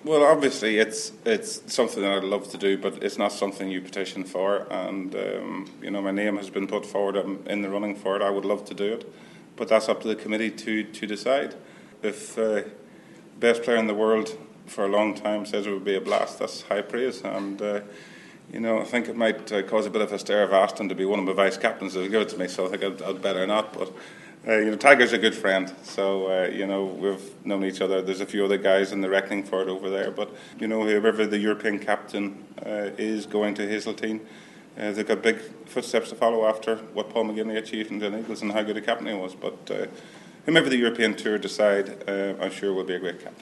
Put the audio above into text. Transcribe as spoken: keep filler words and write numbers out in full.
Well, obviously, it's it's something that I'd love to do, but it's not something you petition for. And um, you know, my name has been put forward. I'm in the running for it. I would love to do it, but that's up to the committee to to decide. If uh, best player in the world for a long time says it would be a blast, that's high praise. And uh, you know, I think it might uh, cause a bit of a stare of Aston to be one of my vice captains if they give it to me. So I think I'd, I'd better not. But Uh, you know, Tiger's a good friend, so uh, you know, we've known each other. There's a few other guys in the reckoning for it over there, but you know, whoever the European captain uh, is going to Hazeltine, uh, they've got big footsteps to follow after what Paul McGinley achieved in the Eagles and how good a captain he was. But uh, whomever the European Tour decide, uh, I'm sure will be a great captain.